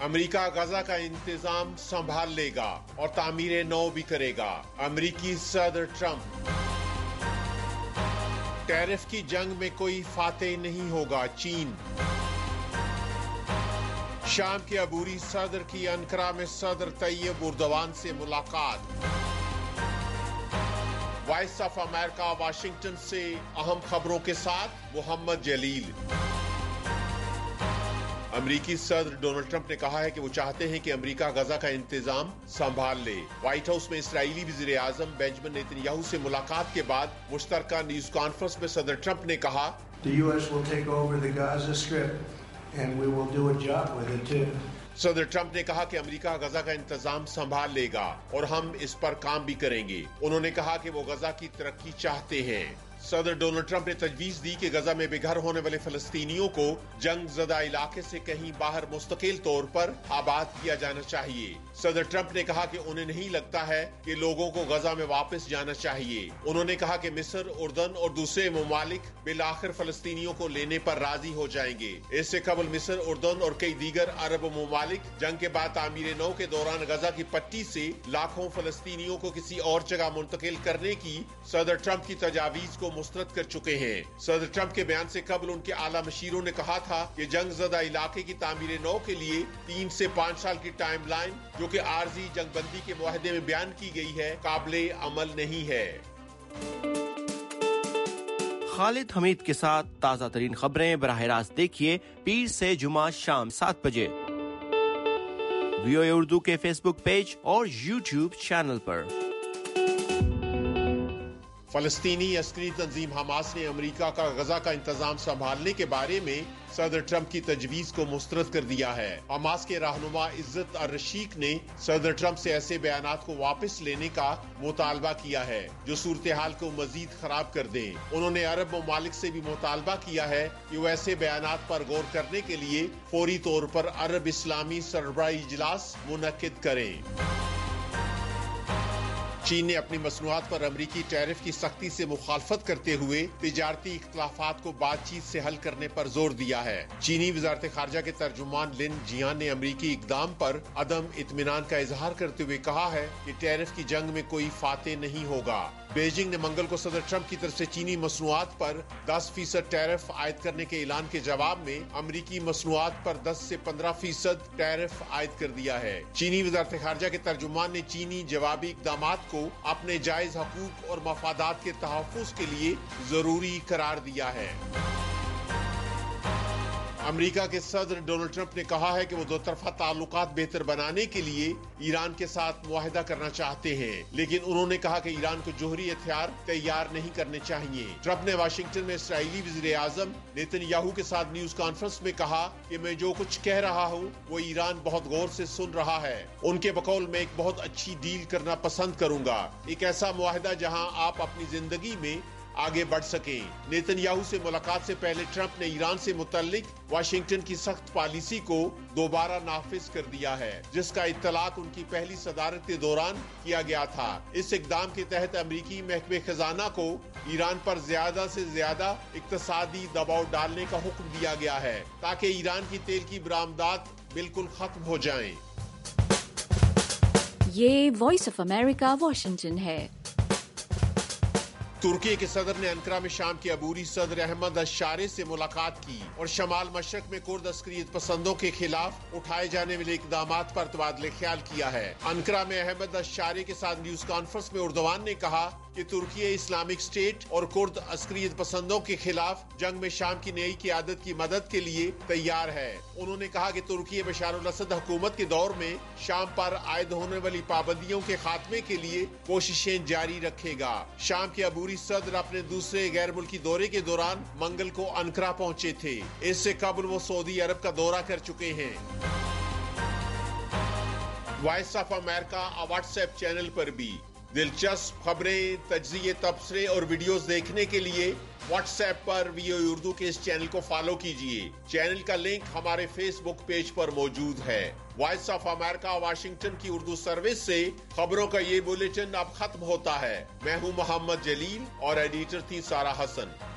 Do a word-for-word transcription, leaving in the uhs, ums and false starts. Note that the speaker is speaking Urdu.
امریکہ غزہ کا انتظام سنبھال لے گا اور تعمیر نو بھی کرے گا، امریکی صدر ٹرمپ۔ ٹیرف کی جنگ میں کوئی فاتح نہیں ہوگا، چین۔ شام کے عبوری صدر کی انقرہ میں صدر طیب اردوان سے ملاقات۔ وائس آف امریکہ واشنگٹن سے اہم خبروں کے ساتھ محمد جلیل۔ امریکی صدر ڈونلڈ ٹرمپ نے کہا ہے کہ وہ چاہتے ہیں کہ امریکہ غزہ کا انتظام سنبھال لے۔ وائٹ ہاؤس میں اسرائیلی وزیر اعظم بینجمن نیتن یاہو سے ملاقات کے بعد مشترکہ نیوز کانفرنس میں صدر ٹرمپ نے کہا The U S will take over the Gaza Strip and we will do a job with it too. صدر ٹرمپ نے کہا کہ امریکہ غزہ کا انتظام سنبھال لے گا اور ہم اس پر کام بھی کریں گے۔ انہوں نے کہا کہ وہ غزہ کی ترقی چاہتے ہیں۔ صدر ڈونلڈ ٹرمپ نے تجویز دی کہ غزہ میں بے گھر ہونے والے فلسطینیوں کو جنگ زدہ علاقے سے کہیں باہر مستقل طور پر آباد کیا جانا چاہیے۔ صدر ٹرمپ نے کہا کہ انہیں نہیں لگتا ہے کہ لوگوں کو غزہ میں واپس جانا چاہیے۔ انہوں نے کہا کہ مصر، اردن اور دوسرے ممالک بالآخر فلسطینیوں کو لینے پر راضی ہو جائیں گے۔ اس سے قبل مصر، اردن اور کئی دیگر عرب ممالک جنگ کے بعد تعمیر نو کے دوران غزہ کی پٹی سے لاکھوں فلسطینیوں کو کسی اور جگہ منتقل کرنے کی صدر ٹرمپ کی تجاویز کو مسترد کر چکے ہیں۔ صدر ٹرمپ کے بیان سے قبل ان کے اعلیٰ مشیروں نے کہا تھا کہ جنگ زدہ علاقے کی تعمیر نو کے لیے تین سے پانچ سال کی ٹائم لائن جو کہ عارضی جنگ بندی کے معاہدے میں بیان کی گئی ہے قابل عمل نہیں ہے۔ خالد حمید کے ساتھ تازہ ترین خبریں براہ راست دیکھیے پیر سے جمعہ شام سات بجے وی او اے اردو کے فیس بک پیج اور یوٹیوب چینل پر۔ فلسطینی عسکری تنظیم حماس نے امریکہ کا غزہ کا انتظام سنبھالنے کے بارے میں صدر ٹرمپ کی تجویز کو مسترد کر دیا ہے۔ حماس کے رہنما عزت الرشیق نے صدر ٹرمپ سے ایسے بیانات کو واپس لینے کا مطالبہ کیا ہے جو صورتحال کو مزید خراب کر دیں۔ انہوں نے عرب ممالک سے بھی مطالبہ کیا ہے کہ وہ ایسے بیانات پر غور کرنے کے لیے فوری طور پر عرب اسلامی سربراہی اجلاس منعقد کریں۔ چین نے اپنی مصنوعات پر امریکی ٹیرف کی سختی سے مخالفت کرتے ہوئے تجارتی اختلافات کو بات چیت سے حل کرنے پر زور دیا ہے۔ چینی وزارت خارجہ کے ترجمان لن جیان نے امریکی اقدام پر عدم اطمینان کا اظہار کرتے ہوئے کہا ہے کہ ٹیرف کی جنگ میں کوئی فاتح نہیں ہوگا۔ بیجنگ نے منگل کو صدر ٹرمپ کی طرف سے چینی مصنوعات پر دس فیصد ٹیرف عائد کرنے کے اعلان کے جواب میں امریکی مصنوعات پر دس سے پندرہ فیصد ٹیرف عائد کر دیا ہے۔ چینی وزارت خارجہ کے ترجمان نے چینی جوابی اقدامات کو اپنے جائز حقوق اور مفادات کے تحفظ کے لیے ضروری قرار دیا ہے۔ امریکہ کے صدر ڈونلڈ ٹرمپ نے کہا ہے کہ وہ دو طرفہ تعلقات بہتر بنانے کے لیے ایران کے ساتھ معاہدہ کرنا چاہتے ہیں، لیکن انہوں نے کہا کہ ایران کو جوہری ہتھیار تیار نہیں کرنے چاہیے۔ ٹرمپ نے واشنگٹن میں اسرائیلی وزیر اعظم نیتن یاہو کے ساتھ نیوز کانفرنس میں کہا کہ میں جو کچھ کہہ رہا ہوں وہ ایران بہت غور سے سن رہا ہے۔ ان کے بقول میں ایک بہت اچھی ڈیل کرنا پسند کروں گا، ایک ایسا معاہدہ جہاں آپ اپنی زندگی میں آگے بڑھ سکیں۔ نیتن یاہو سے ملاقات سے پہلے ٹرمپ نے ایران سے متعلق واشنگٹن کی سخت پالیسی کو دوبارہ نافذ کر دیا ہے، جس کا اطلاق ان کی پہلی صدارت کے دوران کیا گیا تھا۔ اس اقدام کے تحت امریکی محکمہ خزانہ کو ایران پر زیادہ سے زیادہ اقتصادی دباؤ ڈالنے کا حکم دیا گیا ہے تاکہ ایران کی تیل کی برآمدات بالکل ختم ہو جائیں۔ یہ وائس آف امریکہ واشنگٹن ہے۔ ترکی کے صدر نے انقرہ میں شام کے عبوری صدر احمد الشارع سے ملاقات کی اور شمال مشرق میں کرد عسکریت پسندوں کے خلاف اٹھائے جانے والے اقدامات پر تبادلہ خیال کیا ہے۔ انقرہ میں احمد الشارع کے ساتھ نیوز کانفرنس میں اردوان نے کہا کہ ترکی اسلامک اسٹیٹ اور کرد عسکریت پسندوں کے خلاف جنگ میں شام کی نئی قیادت کی مدد کے لیے تیار ہے۔ انہوں نے کہا کہ ترکی بشار الاسد حکومت کے دور میں شام پر عائد ہونے والی پابندیوں کے خاتمے کے لیے کوششیں جاری رکھے گا۔ شام کے عبوری صدر اپنے دوسرے غیر ملکی دورے کے دوران منگل کو انقرہ پہنچے تھے۔ اس سے قبل وہ سعودی عرب کا دورہ کر چکے ہیں۔ Voice of America WhatsApp channel پر بھی دلچسپ خبریں، تجزیے، تبصرے اور ویڈیوز دیکھنے کے لیے واٹس ایپ پر وی او اردو کے اس چینل کو فالو کیجیے۔ چینل کا لنک ہمارے فیس بک پیج پر موجود ہے۔ وائس آف امریکہ واشنگٹن کی اردو سروس سے خبروں کا یہ بلیٹن اب ختم ہوتا ہے۔ میں ہوں محمد جلیل اور ایڈیٹر تھی سارا حسن۔